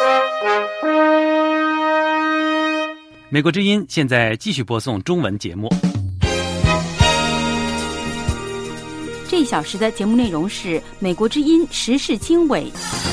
美国之音现在继续播送中文节目。 这一小时的节目内容是美国之音时事经纬。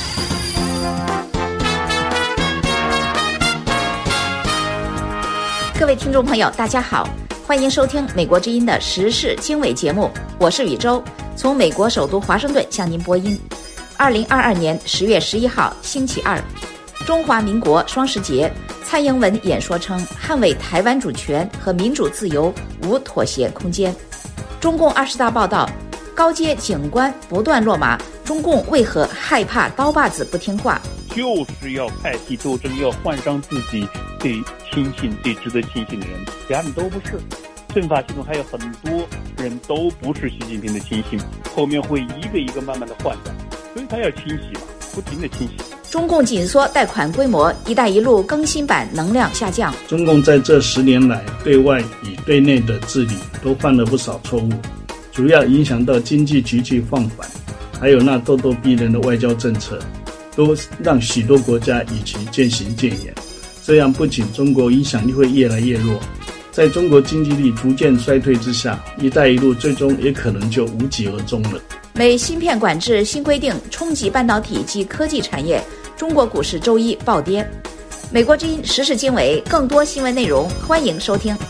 各位听众朋友大家好，欢迎收听美国之音的时事经纬节目，我是宇宙，从美国首都华盛顿向您播音。2022年10月11号星期二，中华民国双十节，蔡英文演说称捍卫台湾主权和民主自由无妥协空间。中共20大报道，高阶警官不断落马，中共为何害怕刀把子不听话？ 就是要派系斗争，要换上自己最亲信、最值得亲近的人，其他人都不是。政法系统还有很多人都不是习近平的亲信，后面会一个一个慢慢的换掉，所以他要清洗嘛，不停的清洗。 中共紧缩贷款规模，一带一路更新版能量下降。 中共在这10年来，对外与对内的治理都犯了不少错误，主要影响到经济急剧放缓，还有那咄咄逼人的外交政策，都让许多国家与其渐行渐远。这样不仅中国影响力会越来越弱，在中国经济力逐渐衰退之下，一带一路最终也可能就无疾而终了。 美芯片管制新规定冲击半导体及科技产业，中国股市周一暴跌。美国之音时事经纬，更多新闻内容欢迎收听。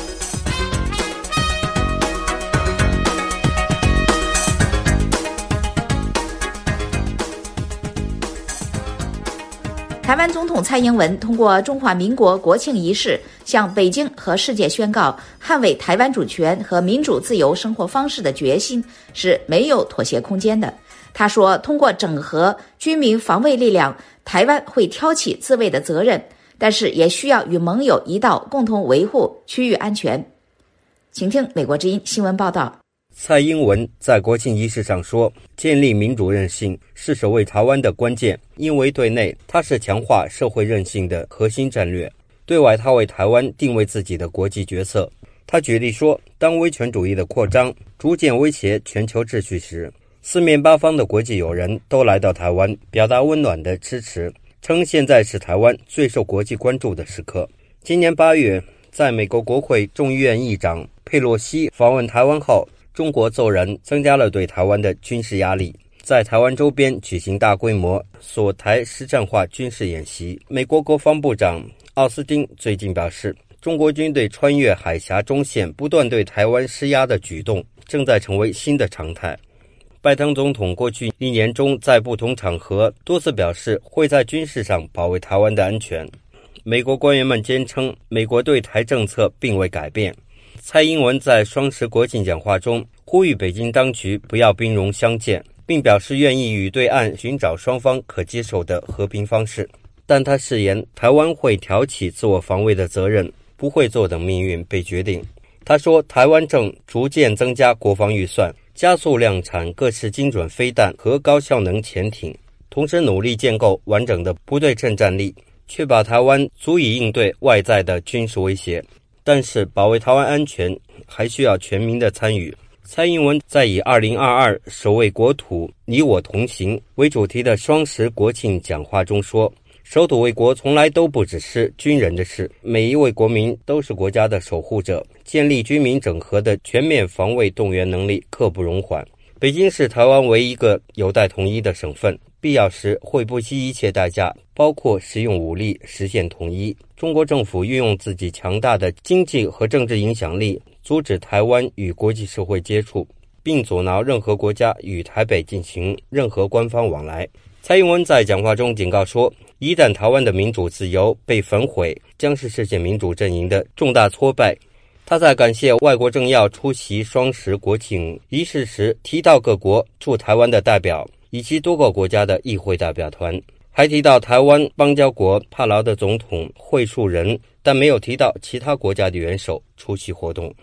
台湾总统蔡英文通过中华民国国庆仪式，向北京和世界宣告，捍卫台湾主权和民主自由生活方式的决心是没有妥协空间的。他说，通过整合军民防卫力量，台湾会挑起自卫的责任，但是也需要与盟友一道共同维护区域安全。请听美国之音新闻报道。 蔡英文在国庆仪式上说，建立民主韧性是守卫台湾的关键，因为对内它是强化社会韧性的核心战略，对外它为台湾定位自己的国际决策。他举例说，当威权主义的扩张逐渐威胁全球秩序时，四面八方的国际友人都来到台湾，表达温暖的支持，称现在是台湾最受国际关注的时刻。今年8月，在美国国会众议院议长佩洛西访问台湾后，中国骤然增加了对台湾的军事压力，在台湾周边举行大规模锁台实战化军事演习。美国国防部长奥斯汀最近表示，中国军队穿越海峡中线不断对台湾施压的举动正在成为新的常态。拜登总统过去1年中在不同场合多次表示会在军事上保卫台湾的安全。美国官员们坚称，美国对台政策并未改变。蔡英文在双十国庆讲话中呼吁北京当局不要兵戎相见，并表示愿意与对岸寻找双方可接受的和平方式。但他誓言台湾会挑起自我防卫的责任，不会坐等命运被决定。他说，台湾正逐渐增加国防预算，加速量产各式精准飞弹和高效能潜艇，同时努力建构完整的不对称战力，确保台湾足以应对外在的军事威胁。但是保卫台湾安全还需要全民的参与。蔡英文在以2022守卫国土你我同行为主题的双十国庆讲话中说，守土卫国从来都不只是军人的事，每一位国民都是国家的守护者，建立军民整合的全面防卫动员能力刻不容缓。北京是台湾唯一一个有待统一的省份，必要时会不惜一切代价，包括使用武力实现统一。中国政府运用自己强大的经济和政治影响力，阻止台湾与国际社会接触，并阻挠任何国家与台北进行任何官方往来。蔡英文在讲话中警告说，一旦台湾的民主自由被焚毁，将是世界民主阵营的重大挫败。他在感谢外国政要出席双十国庆仪式时提到各国驻台湾的代表以及多个国家的议会代表团，还提到台湾邦交国帕劳的总统会述人，但没有提到其他国家的元首出席活动。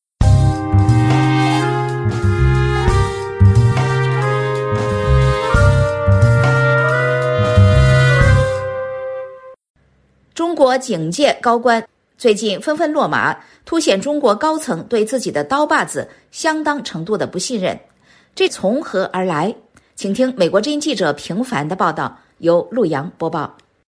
中国警界高官最近纷纷落马，凸显中国高层对自己的刀把子相当程度的不信任。这从何而来？请听美国之音记者平凡的报道，由陆洋播报。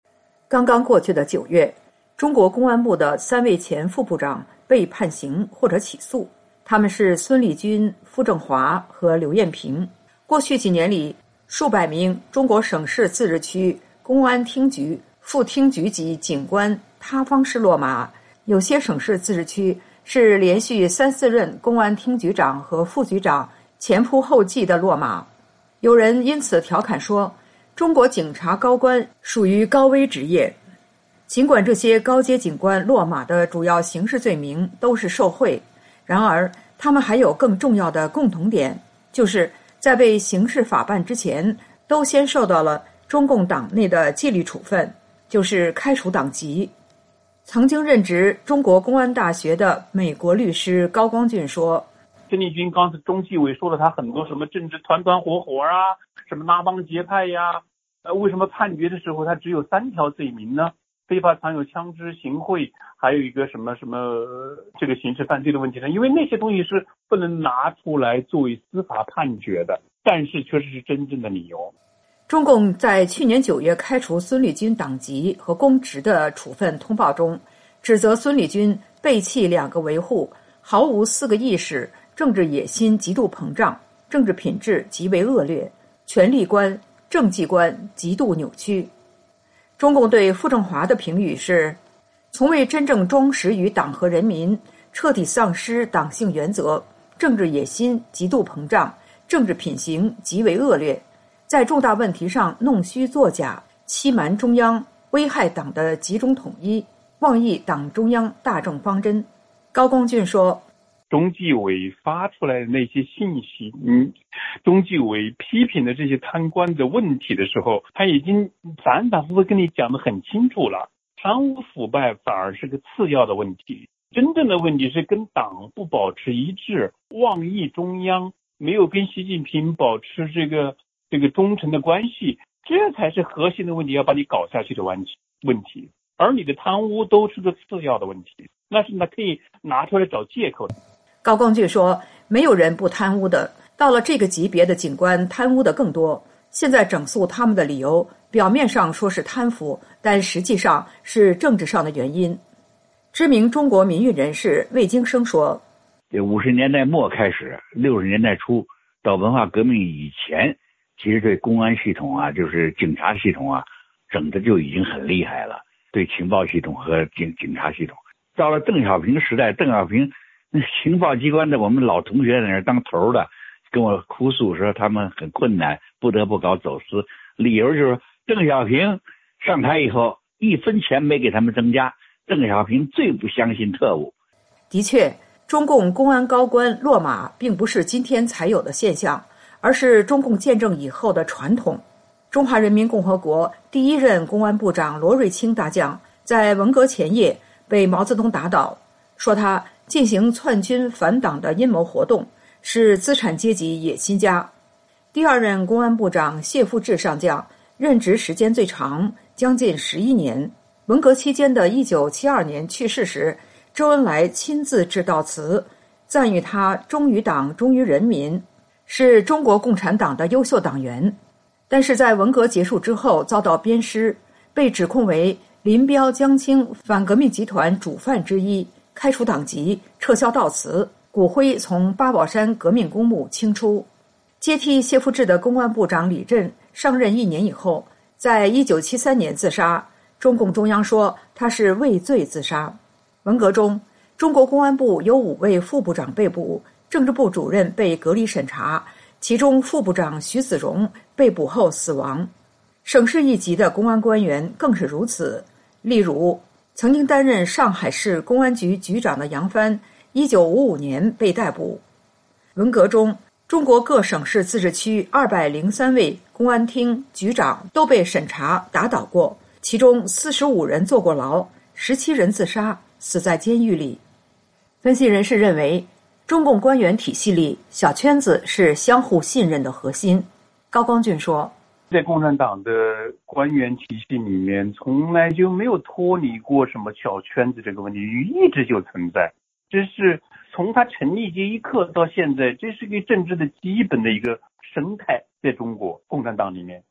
刚刚过去的9月，中国公安部的3位前副部长被判刑或者起诉，他们是孙立军、傅政华和刘艳平。过去几年里，数百名中国省市自治区公安厅局、副厅局级警官他方式落马，有些省市自治区是连续3、4任公安厅局长和副局长前仆后继的落马。有人因此调侃说，中国警察高官属于高危职业。尽管这些高阶警官落马的主要刑事罪名都是受贿，然而他们还有更重要的共同点，就是在被刑事法办之前，都先受到了中共党内的纪律处分，就是开除党籍。曾经任职中国公安大学的美国律师高光俊说， 孙立军刚才中纪委说了他很多什么政治团团伙伙啊，什么拉帮结派呀，为什么判决的时候他只有3条罪名呢？非法藏有枪支、行贿，还有一个什么这个刑事犯罪的问题呢？因为那些东西是不能拿出来作为司法判决的，但是确实是真正的理由。 中共在去年9月开除孙立军党籍和公职的处分通报中，指责孙立军背弃2个维护，毫无4个意识，政治野心极度膨胀，政治品质极为恶劣，权力观、政绩观极度扭曲。中共对傅政华的评语是，从未真正忠实于党和人民，彻底丧失党性原则，政治野心极度膨胀，政治品行极为恶劣，在重大问题上弄虚作假，欺瞒中央，危害党的集中统一，妄议党中央大政方针。高光俊说， 中纪委发出来的那些信息，中纪委批评的这些贪官的问题的时候，他已经反反复复跟你讲得很清楚了。贪污腐败反而是个次要的问题，真正的问题是跟党不保持一致，妄议中央，没有跟习近平保持这个忠诚的关系，这才是核心的问题，要把你搞下去的问题。而你的贪污都是个次要的问题，那是可以拿出来找借口的。 高光俊说，没有人不贪污的，到了这个级别的警官贪污的更多。现在整肃他们的理由，表面上说是贪腐，但实际上是政治上的原因。知名中国民运人士魏京生说 ，50年代末开始，60年代初到文化革命以前，其实对公安系统啊，就是警察系统啊，整的就已经很厉害了，对情报系统和警察系统。到了邓小平时代，邓小平情报机关的我们老同学在那儿当头的，跟我哭诉说他们很困难，不得不搞走私，理由就是邓小平上台以后1分钱没给他们增加，邓小平最不相信特务。 的确，中共公安高官落马并不是今天才有的现象，而是中共建政以后的传统。中华人民共和国第1任公安部长罗瑞卿大将在文革前夜被毛泽东打倒，说他进行篡军反党的阴谋活动，是资产阶级野心家。第2任公安部长谢富治上将任职时间最长，将近11年。文革期间的1972年去世时，周恩来亲自致悼词，赞誉他忠于党、忠于人民，是中国共产党的优秀党员。但是在文革结束之后遭到鞭尸，被指控为林彪、江青反革命集团主犯之一，开除党籍，撤销悼词，骨灰从八宝山革命公墓清出。接替谢富治的公安部长李振上任1年以后，在1973年自杀，中共中央说他是畏罪自杀。文革中，中国公安部有5位副部长被捕，政治部主任被隔离审查，其中副部长徐子荣被捕后死亡。省市一级的公安官员更是如此，例如曾经担任上海市公安局局长的杨帆，1955年被逮捕。文革中，中国各省市自治区203位公安厅局长都被审查打倒过，其中45人坐过牢，17人自杀，死在监狱里。分析人士认为，中共官员体系里小圈子是相互信任的核心。高光俊说， 在共产党的官员体系里面，从来就没有脱离过什么小圈子这个问题，一直就存在。这是从它成立这一刻到现在，这是个政治的基本的一个生态，在中国共产党里面。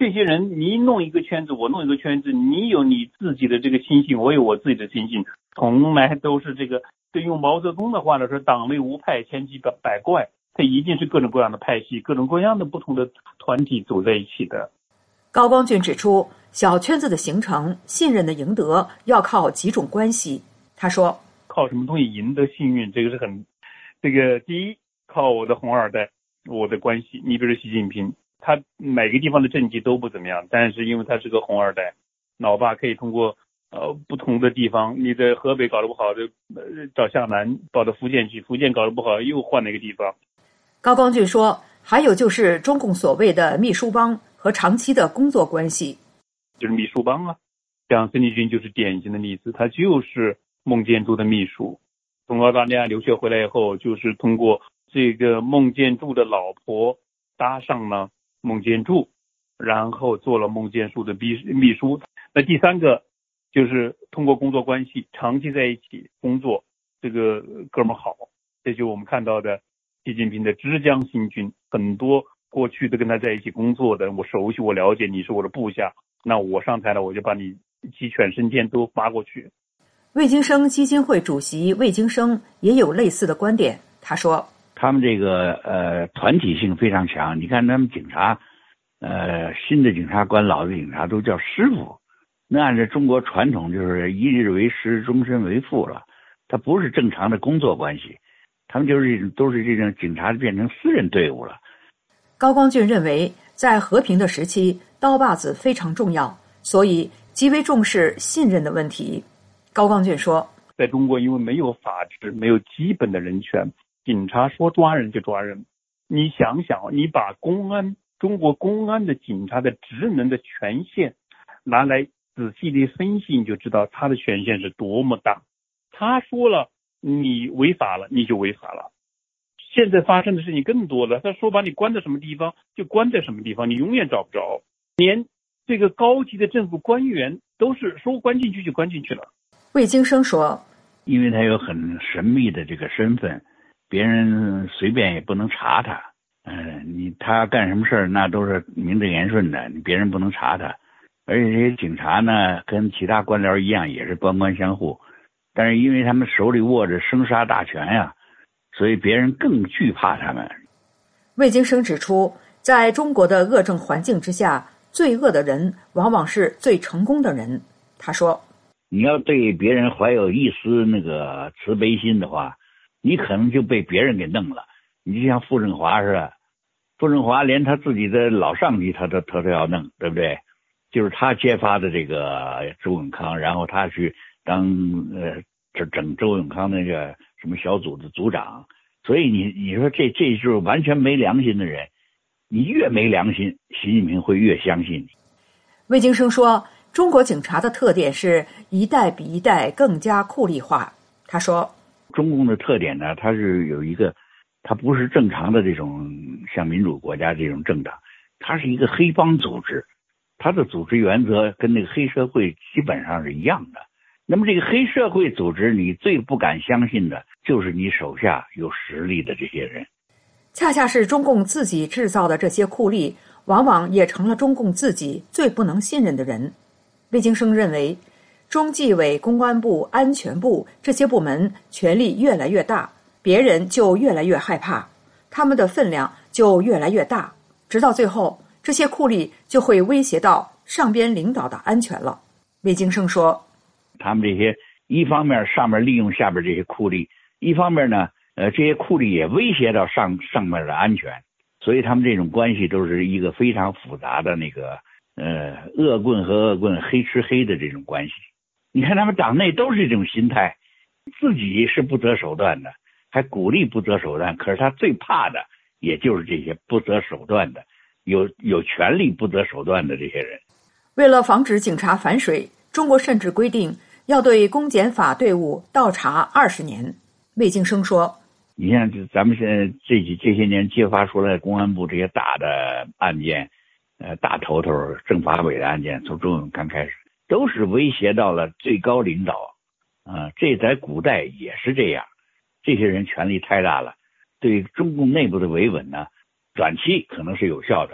这些人你弄一个圈子，我弄一个圈子，你有你自己的这个心性，我有我自己的心性，从来都是这个。对，用毛泽东的话来说，党内无派，千奇百怪，它一定是各种各样的派系，各种各样的不同的团体组在一起的。 高光俊指出，小圈子的形成、信任的赢得要靠几种关系。他说， 靠什么东西赢得信任？这个是很，第一，靠我的红二代，我的关系。你比如说习近平，他每个地方的政绩都不怎么样，但是因为他是个红二代，老爸可以通过不同的地方，你在河北搞得不好就找向南，跑到福建去，福建搞得不好又换了一个地方。 高光俊说，还有就是中共所谓的秘书帮和长期的工作关系， 就是秘书帮啊，像孙立军就是典型的例子，他就是孟建柱的秘书，从澳大利亚留学回来以后，就是通过这个孟建柱的老婆搭上了孟建柱，然后做了孟建柱的秘书。那第三个就是通过工作关系长期在一起工作，这个哥们好，这就是我们看到的习近平的枝江新军，很多过去的跟他在一起工作的，我熟悉我了解，你是我的部下，那我上台了我就把你鸡犬升天都发过去。 魏京生基金会主席魏京生也有类似的观点，他说， 他们这个团体性非常强，你看他们警察新的警察官老的警察都叫师傅，那按照中国传统就是一日为师终身为父了，他不是正常的工作关系，他们就是都是这种警察变成私人队伍了。 高光俊认为，在和平的时期，刀把子非常重要，所以极为重视信任的问题。高光俊说， 在中国因为没有法治，没有基本的人权，警察说抓人就抓人。你想想，你把中国公安的警察的职能的权限拿来仔细的分析，你就知道他的权限是多么大。他说了你违法了，你就违法了。现在发生的事情更多了，他说把你关在什么地方就关在什么地方，你永远找不着。连这个高级的政府官员都是说关进去就关进去了。 魏京生说， 因为他有很神秘的这个身份，别人随便也不能查他。他干什么事儿那都是名正言顺的，别人不能查他。而且这些警察呢，跟其他官僚一样，也是官官相护。但是因为他们手里握着生杀大权呀，所以别人更惧怕他们。 魏京生指出，在中国的恶政环境之下，最恶的人往往是最成功的人。他说， 你要对别人怀有一丝那个慈悲心的话，你可能就被别人给弄了。你就像傅政华似的，傅政华连他自己的老上级他都要弄，对不对？就是他揭发的这个周永康，然后他去当整周永康那个什么小组的组长。所以你说这就是完全没良心的人，你越没良心，习近平会越相信你。 魏京生说，中国警察的特点是一代比一代更加酷吏化。他说， 中共的特点呢，它是有一个，它不是正常的这种像民主国家这种政党，它是一个黑帮组织，它的组织原则跟那个黑社会基本上是一样的。那么这个黑社会组织，你最不敢相信的就是你手下有实力的这些人。 恰恰是中共自己制造的这些酷吏，往往也成了中共自己最不能信任的人。魏京生认为，中纪委、公安部、安全部这些部门权力越来越大，别人就越来越害怕，他们的分量就越来越大，直到最后，这些酷吏就会威胁到上边领导的安全了。魏京生说， 他们这些一方面上面利用下边这些酷吏，一方面呢这些酷吏也威胁到上面的安全，所以他们这种关系都是一个非常复杂的那个恶棍和恶棍黑吃黑的这种关系。你看他们党内都是这种心态，自己是不择手段的，还鼓励不择手段，可是他最怕的也就是这些不择手段的，有权力不择手段的这些人。 为了防止警察反水，中国甚至规定要对公检法队伍倒查20年。魏京生说， 你像咱们现在这些年揭发出来公安部这些大的案件，大头政法委的案件，从周永康开始，都是威胁到了最高领导。这在古代也是这样，这些人权力太大了，对中共内部的维稳呢，短期可能是有效的，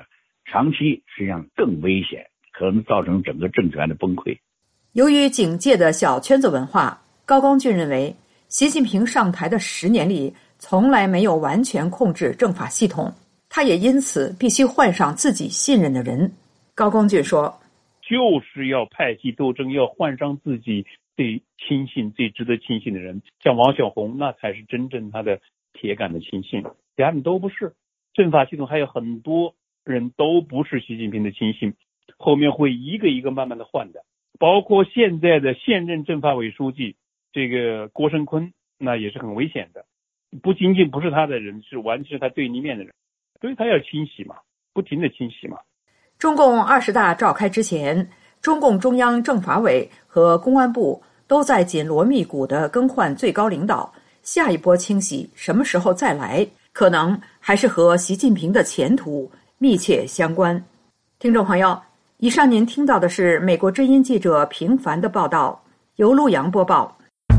长期实际上更危险，可能造成整个政权的崩溃。 由于警界的小圈子文化，高光俊认为，习近平上台的10年里，从来没有完全控制政法系统，他也因此必须换上自己信任的人。高光俊说， 就是要派系斗争，要换上自己最亲信、最值得亲信的人，像王小红，那才是真正他的铁杆的亲信，其他人都不是。政法系统还有很多人都不是习近平的亲信，后面会一个一个慢慢的换的，包括现在的现任政法委书记这个郭声琨，那也是很危险的，不仅仅不是他的人，是完全是他对立面的人，所以他要清洗嘛，不停的清洗嘛。 中共20大召开之前，中共中央政法委和公安部都在紧锣密鼓地更换最高领导，下一波清洗什么时候再来，可能还是和习近平的前途密切相关。听众朋友，以上您听到的是美国之音记者平凡的报道，由陆阳播报。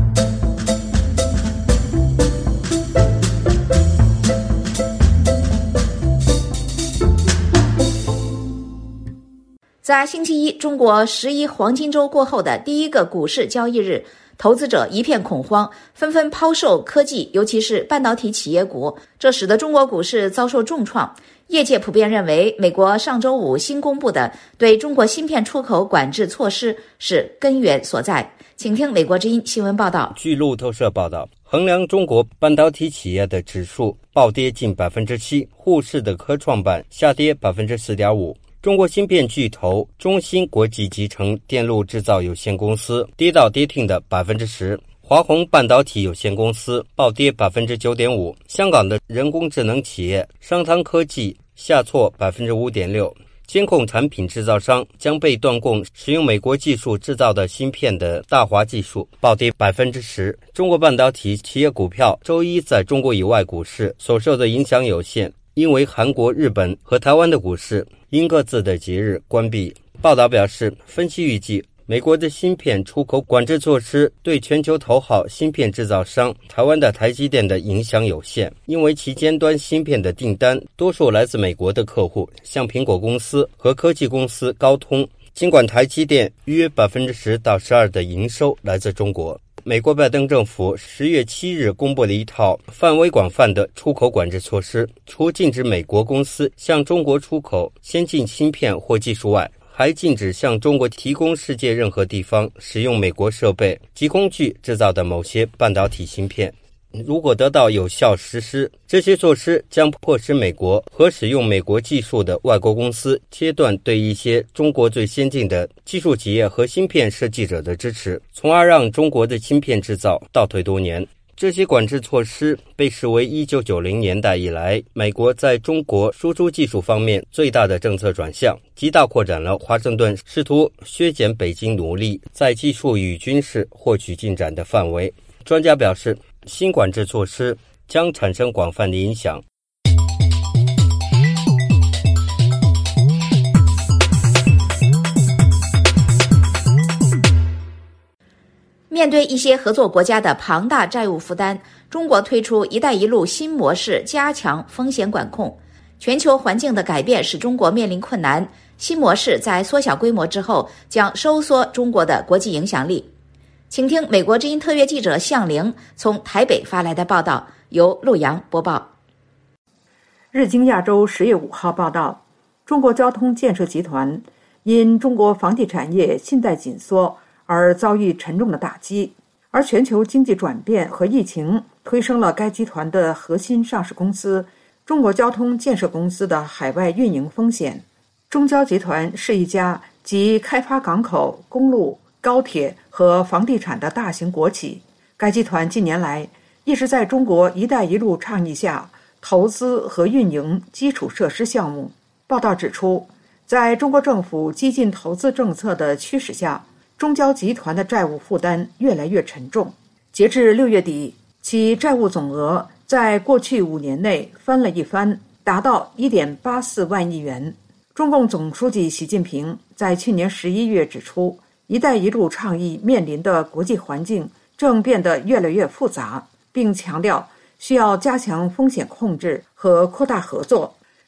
在星期一，中国11黄金周过后的第一个股市交易日，投资者一片恐慌，纷纷抛售科技，尤其是半导体企业股，这使得中国股市遭受重创。业界普遍认为，美国上周五新公布的对中国芯片出口管制措施是根源所在。请听美国之音新闻报道。 据路透社报道，衡量中国半导体企业的指数暴跌近 7%， 沪市的科创板下跌 4.5%。中国芯片巨头中芯国际集成电路制造有限公司跌到跌停的 10%， 华虹半导体有限公司暴跌 9.5%， 香港的人工智能企业商汤科技下挫 5.6%， 监控产品制造商将被断供使用美国技术制造的芯片的大华技术暴跌 10%。 中国半导体企业股票周一在中国以外股市所受的影响有限，因为韩国、日本和台湾的股市因各自的节日关闭。报道表示，分析预计美国的芯片出口管制措施对全球头号芯片制造商台湾的台积电的影响有限，因为其尖端芯片的订单多数来自美国的客户，像苹果公司和科技公司高通。尽管台积电约 10% 到 12% 的营收来自中国。美国拜登政府10月7日公布了一套范围广泛的出口管制措施，除禁止美国公司向中国出口先进芯片或技术外，还禁止向中国提供世界任何地方使用美国设备及工具制造的某些半导体芯片。如果得到有效实施，这些措施将迫使美国和使用美国技术的外国公司切断对一些中国最先进的技术企业和芯片设计者的支持，从而让中国的芯片制造倒退多年。这些管制措施被视为1990年代以来美国在中国输出技术方面最大的政策转向，极大扩展了华盛顿试图削减北京努力在技术与军事获取进展的范围。专家表示，新管制措施将产生广泛的影响。 面对一些合作国家的庞大债务负担，中国推出“一带一路”新模式，加强风险管控。全球环境的改变使中国面临困难，新模式在缩小规模之后将收缩中国的国际影响力。请听美国之音特约记者向玲从台北发来的报道，由陆阳播报。 日经亚洲10月5号报道，中国交通建设集团因中国房地产业信贷紧缩而遭遇沉重的打击，而全球经济转变和疫情推升了该集团的核心上市公司中国交通建设公司的海外运营风险。中交集团是一家集开发港口、公路、高铁和房地产的大型国企，该集团近年来一直在中国“一带一路”倡议下投资和运营基础设施项目。报道指出，在中国政府激进投资政策的驱使下，中交集团的债务负担越来越沉重。截至6月底，其债务总额在过去5年内翻了一番，达到 1.84 万亿元。中共总书记习近平在去年11月指出，一带一路倡议面临的国际环境正变得越来越复杂，并强调需要加强风险控制和扩大合作。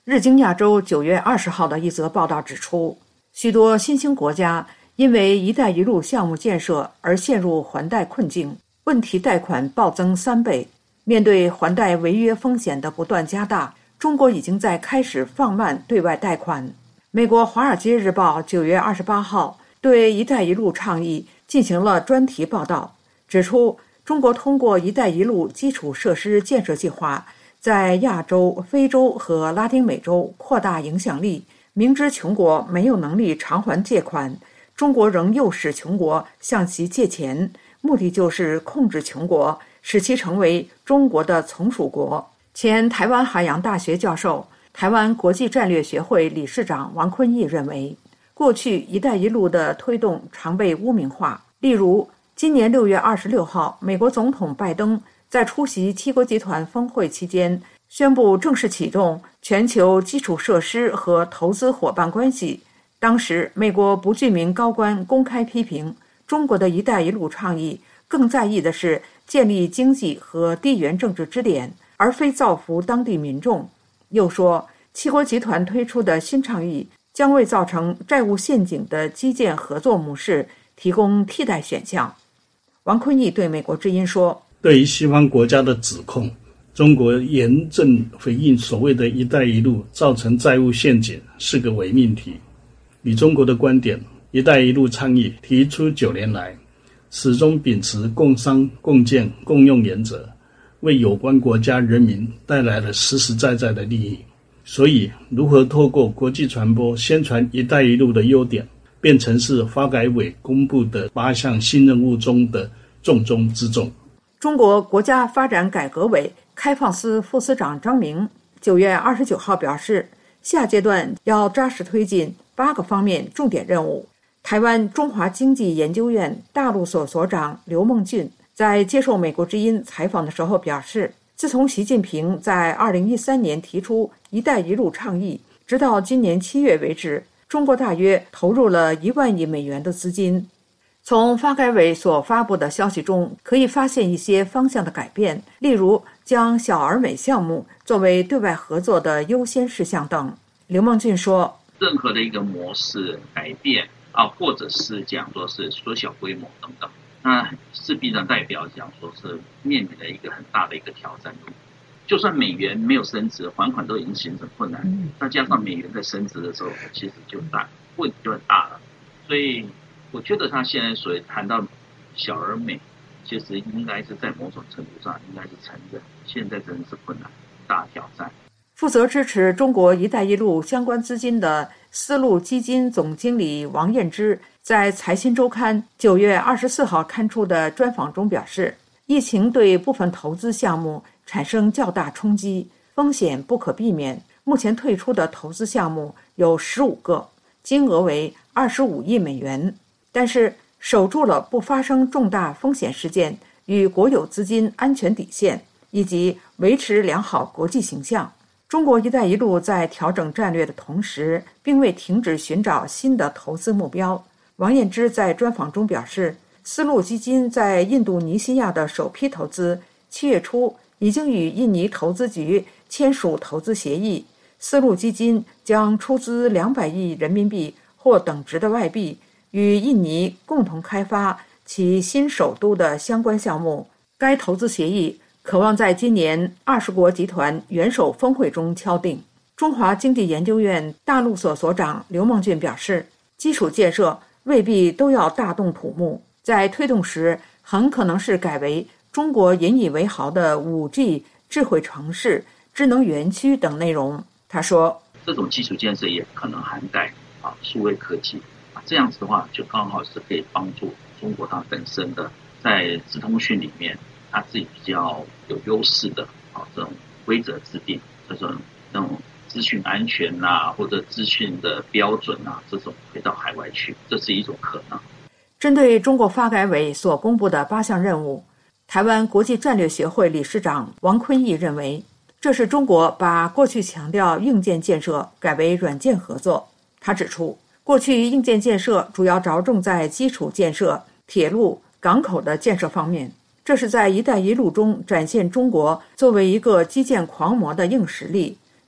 日经亚洲9月20号的一则报道指出，许多新兴国家因为“一带一路”项目建设而陷入还贷困境，问题贷款暴增3倍。面对还贷违约风险的不断加大，中国已经在开始放慢对外贷款。美国《华尔街日报》9月28号对“一带一路”倡议进行了专题报道，指出中国通过“一带一路”基础设施建设计划，在亚洲、非洲和拉丁美洲扩大影响力。明知穷国没有能力偿还借款，中国仍诱使穷国向其借钱，目的就是控制穷国，使其成为中国的从属国。前台湾海洋大学教授、台湾国际战略学会理事长王坤义认为，过去“一带一路”的推动常被污名化。例如，今年6月26号，美国总统拜登在出席七国集团峰会期间，宣布正式启动全球基础设施和投资伙伴关系。当时，美国不具名高官公开批评中国的一带一路倡议，更在意的是建立经济和地缘政治支点，而非造福当地民众。又说，七国集团推出的新倡议将为造成债务陷阱的基建合作模式提供替代选项。王坤义对美国之音说， 对于西方国家的指控，中国严正回应所谓的一带一路造成债务陷阱是个伪命题。以中国的观点，一带一路倡议提出9年来，始终秉持共商共建共用原则，为有关国家人民带来了实实在在的利益。所以如何透过国际传播宣传一带一路的优点，变成是发改委公布的8项新任务中的重中之重。 中国国家发展改革委开放司副司长张明9月29号表示，下阶段要扎实推进8个方面重点任务。台湾中华经济研究院大陆所所长刘梦俊在接受美国之音采访的时候表示，自从习近平在2013年提出一带一路倡议，直到今年7月为止，中国大约投入了1万亿美元的资金。从发改委所发布的消息中，可以发现一些方向的改变，例如将小而美项目作为对外合作的优先事项等。刘梦俊说， 任何的一个模式改变或者是讲说是缩小规模等等，那势必呢代表讲说是面临了一个很大的一个挑战。就算美元没有升值，还款都已经形成困难，再加上美元在升值的时候，其实问题就很大了。所以我觉得他现在所谈到小而美，其实应该是在某种程度上应该是承认现在真的是困难大挑战。 负责支持中国一带一路相关资金的丝路基金总经理王燕之在财新周刊9月24号刊出的专访中表示，疫情对部分投资项目产生较大冲击，风险不可避免。目前退出的投资项目有15个，金额为25亿美元，但是守住了不发生重大风险事件与国有资金安全底线，以及维持良好国际形象。中国一带一路在调整战略的同时，并未停止寻找新的投资目标。王燕之在专访中表示，丝路基金在印度尼西亚的首批投资7月初已经与印尼投资局签署投资协议，丝路基金将出资200亿人民币或等值的外币，与印尼共同开发其新首都的相关项目。该投资协议可望在今年20国集团元首峰会中敲定。中华经济研究院大陆所所长刘梦俊表示，基础建设未必都要大动土木，在推动时很可能是改为中国引以为豪的 5G、 智慧城市、智能园区等内容。他说， 这种基础建设也可能涵盖数位科技，这样子的话就刚好是可以帮助中国它本身的在资通讯里面它自己比较有优势的这种规则制定，这种资讯安全或者资讯的标准这种回到海外去，这是一种可能。 针对中国发改委所公布的8项任务，台湾国际战略学会理事长王坤义认为，这是中国把过去强调硬件建设改为软件合作。他指出，过去硬件建设主要着重在基础建设、铁路、港口的建设方面，这是在一带一路中展现中国作为一个基建狂魔的硬实力。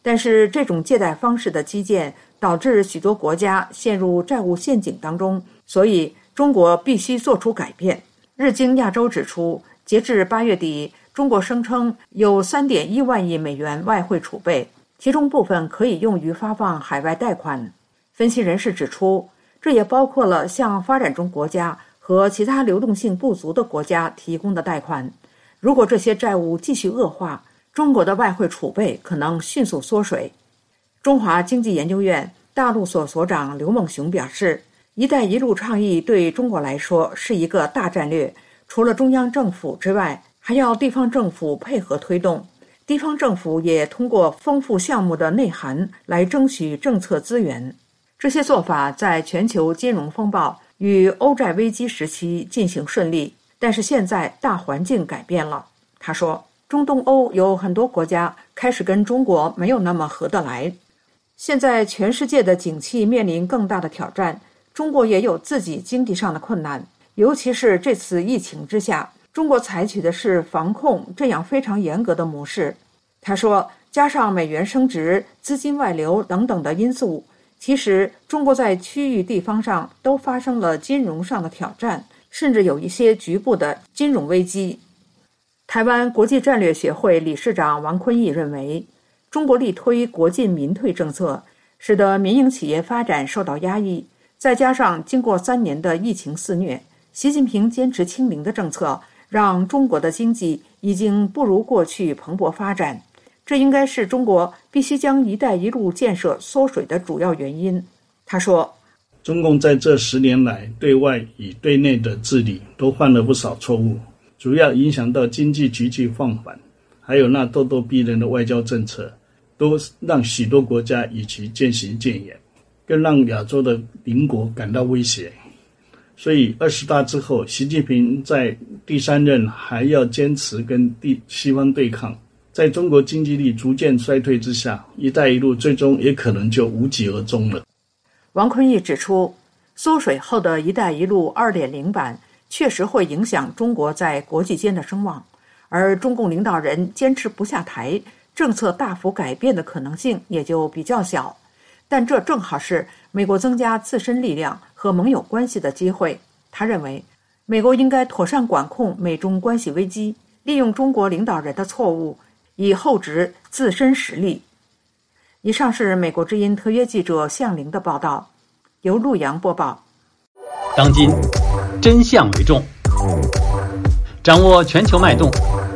但是这种借贷方式的基建导致许多国家陷入债务陷阱当中，所以中国必须做出改变。日经亚洲指出，截至8月底，中国声称有 3.1 万亿美元外汇储备，其中部分可以用于发放海外贷款。分析人士指出，这也包括了向发展中国家和其他流动性不足的国家提供的贷款。如果这些债务继续恶化，中国的外汇储备可能迅速缩水。中华经济研究院大陆所所长刘梦熊表示，一带一路倡议对中国来说是一个大战略，除了中央政府之外，还要地方政府配合推动。地方政府也通过丰富项目的内涵来争取政策资源。这些做法在全球金融风暴与欧债危机时期进行顺利，但是现在大环境改变了。他说，中东欧有很多国家开始跟中国没有那么合得来。现在全世界的景气面临更大的挑战，中国也有自己经济上的困难，尤其是这次疫情之下，中国采取的是防控这样非常严格的模式。他说，加上美元升值、资金外流等等的因素，其实中国在区域地方上都发生了金融上的挑战，甚至有一些局部的金融危机。台湾国际战略学会理事长王坤义认为，中国力推国进民退政策，使得民营企业发展受到压抑，再加上经过3年的疫情肆虐，习近平坚持清零的政策，让中国的经济已经不如过去蓬勃发展。这应该是中国必须将一带一路建设缩水的主要原因。他说， 中共在这10年来对外与对内的治理都犯了不少错误，主要影响到经济急剧放缓，还有那咄咄逼人的外交政策，都让许多国家与其渐行渐远，更让亚洲的邻国感到威胁。所以20大之后，习近平在第3任还要坚持跟西方对抗。在中国经济力逐渐衰退之下，一带一路最终也可能就无疾而终了。 王坤义指出，缩水后的一带一路 2.0 版确实会影响中国在国际间的声望，而中共领导人坚持不下台，政策大幅改变的可能性也就比较小。但这正好是美国增加自身力量和盟友关系的机会。他认为，美国应该妥善管控美中关系危机，利用中国领导人的错误，以厚植自身实力。以上是美国之音特约记者向玲的报道，由陆阳播报。 当今真相为重，掌握全球脉动，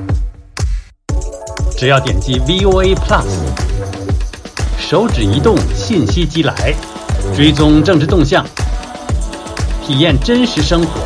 只要点击 VOA Plus， 手指移动，信息即来，追踪政治动向，体验真实生活，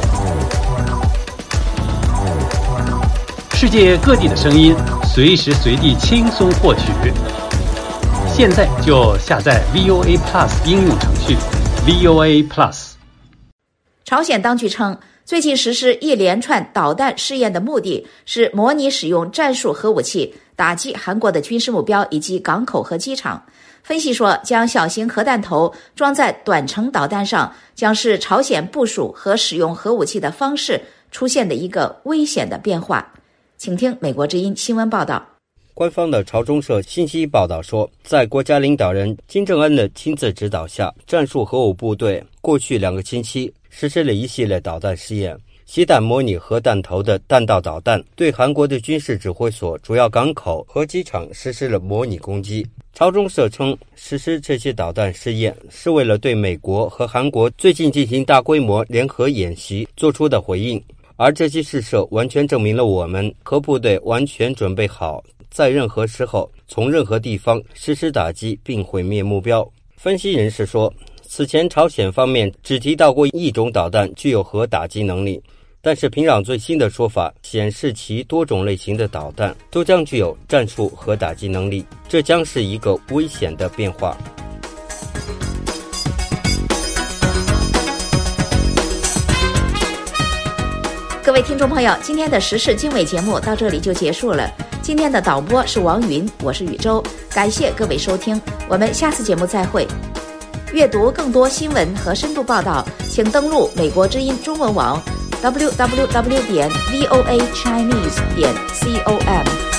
世界各地的声音，随时随地轻松获取。现在就下载 VOA Plus 应用程序 VOA Plus。 朝鲜当局称，最近实施一连串导弹试验的目的是模拟使用战术核武器打击韩国的军事目标以及港口和机场。分析说，将小型核弹头装在短程导弹上，将是朝鲜部署和使用核武器的方式出现的一个危险的变化。请听美国之音新闻报道。 官方的朝中社信息报道说，在国家领导人金正恩的亲自指导下，战术核武部队过去2个星期实施了一系列导弹试验，携带模拟核弹头的弹道导弹对韩国的军事指挥所、主要港口和机场实施了模拟攻击。朝中社称，实施这些导弹试验是为了对美国和韩国最近进行大规模联合演习做出的回应，而这些试射完全证明了我们核部队完全准备好在任何时候从任何地方实施打击并毁灭目标。分析人士说，此前朝鲜方面只提到过一种导弹具有核打击能力，但是平壤最新的说法显示其多种类型的导弹都将具有战术核打击能力，这将是一个危险的变化。 各位听众朋友，今天的时事经纬节目到这里就结束了。今天的导播是王云，我是宇宙，感谢各位收听，我们下次节目再会。阅读更多新闻和深度报道，请登录美国之音中文网 www.voachinese.com。